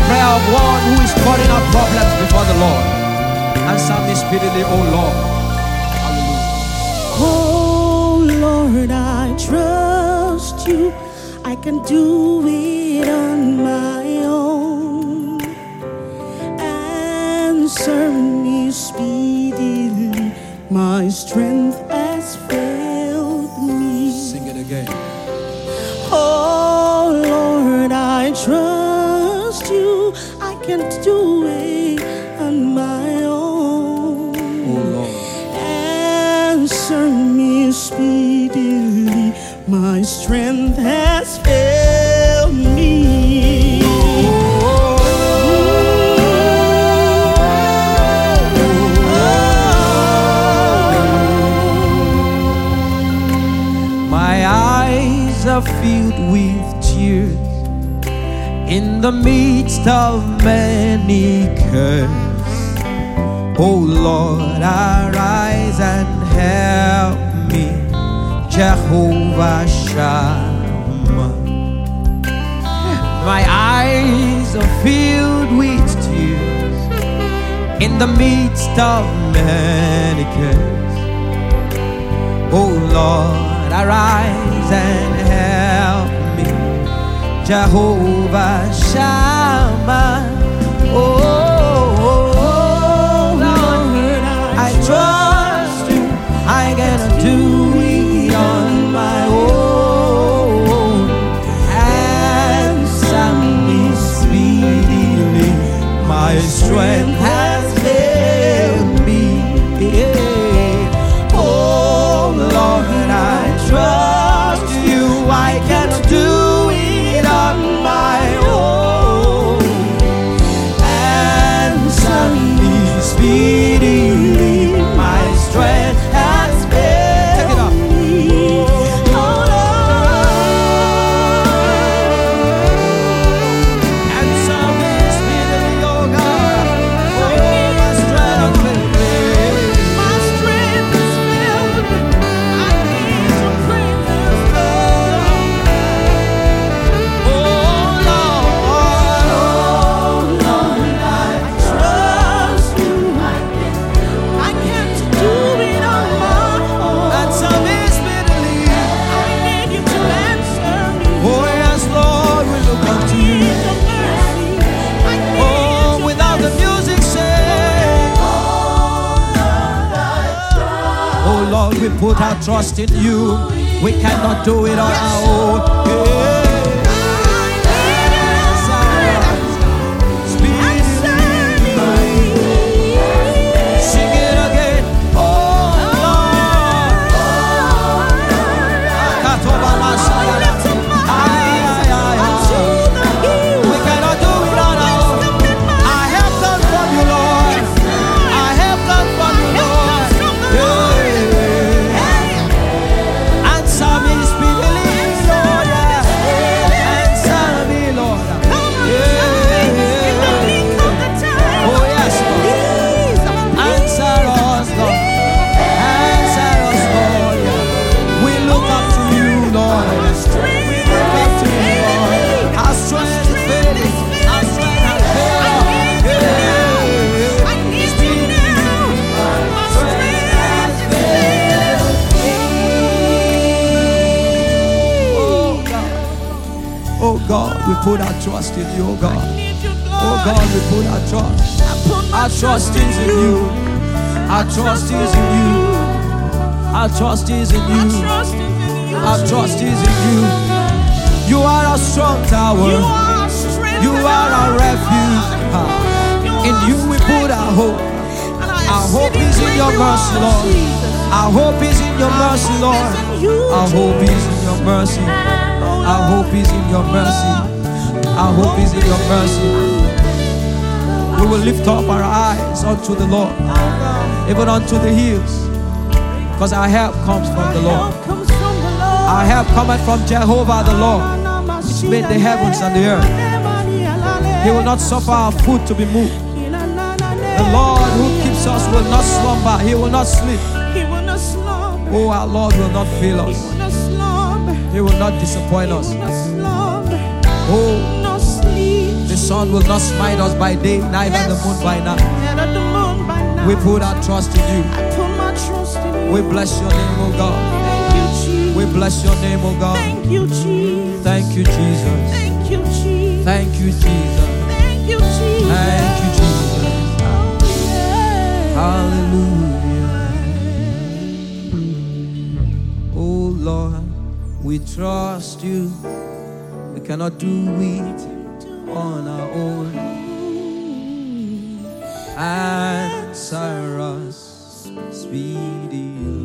prayer of one who is pouring out problems before the Lord. Answer me speedily, oh Lord. Hallelujah. Oh Lord, I trust you. I can do it on my own. Answer me speedily. My strength has failed me. Sing it again. Oh Lord, I trust you. I can't do it on my own. Oh Lord. Answer me speedily. My strength has failed me. My eyes are filled with tears in the midst of many cares. Oh Lord, arise and help me, Jehovah Shammah. My eyes are filled with tears in the midst of many cares. Oh Lord, arise and help me, Jehovah Shammah. Oh Lord, I trust you. I cannot do it on my own. Answer me speedily. My strength has failed me. Oh Lord, I trust you. I cannot do it on my own. Answer me speedily. My strength has failed me. Oh Lord, answer me speedily, oh God. Oh, my strength will fail. My strength has failed me. I need your presence, Oh Lord, I trust you. I can't do it on my own. answer me speedily. I need you to answer me. Oh yes, Lord, we look I unto need you. your mercy. I need Oh, your without the mercy. music say, oh Lord, we put our trust in you. We cannot do it on our own. Yeah. Sing it again. Oh Lord, we cannot do it on our own. Our help comes from you, Lord. Our help comes from you, Lord. Yeah. Answer me speedily, Lord. Yeah. Answer me, Lord. Yeah. Oh yes, Lord. Answer us, Lord. Answer us, Lord. Yeah. We look up to you, Lord. We look up to you, Lord. Our strength is failing. Our strength has failed. Yeah. I need you now. My strength has failed Oh God. Oh God, we put our trust in you, oh God. me. Oh God, we put our trust. Our trust is in you. Our trust is in you. Our trust is in you. Our trust is in you. You are our strong tower. You are our refuge. In you we put our hope. Our hope is in your mercy, Lord. Our hope is in your mercy, Lord. Our hope is in your mercy. Our hope is in your mercy. Our hope is in your mercy. We will lift up our eyes unto the Lord, even unto the hills, because our help comes from the Lord. Our help cometh from Jehovah the Lord, which made the heavens and the earth. He will not suffer our foot to be moved. The Lord who keeps us will not slumber. He will not sleep. Oh, our Lord will not fail us. He will not disappoint us. Oh, the sun will not smite us by day, neither the moon by night. We put our trust in you. We bless your name, oh God. We bless your name, oh God. Thank you, Jesus. Thank you, Jesus. Thank you, Jesus. Thank you, Jesus. Thank you, Jesus. Thank you, Jesus. Oh, yeah. Hallelujah. Oh Lord, we trust you. We cannot do it on our own. Answer us speedily.